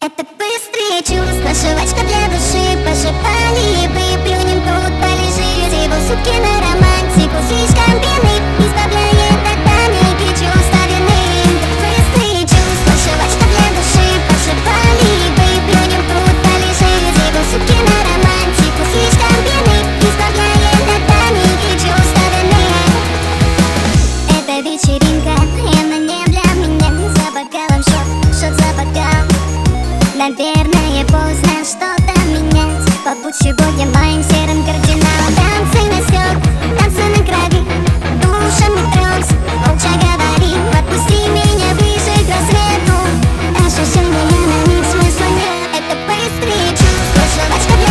Это быстрые чувства, жвачка для души. Пожевали бы, плюнем тут, полежи. Всего сутки на романтику, слишком пьяны, избавляет от паники чувства вины. Это быстрые чувства, жвачка для души. Пожевали бы, плюнем тут, полежи. Всего сутки на романтику, слишком пьяны, избавляет от паники чувства вины. Это вечеринка, и она не для меня. За бокалом шот за бокалом. Наверное, поздно что-то менять. Побудь сегодня моим серым кардиналом. Танцы на стёк, танцы на крови, душами тронься, молча говори. Подпусти меня ближе к рассвету. Ощущения на них смысла нет. Это быстрые чувства, жвачка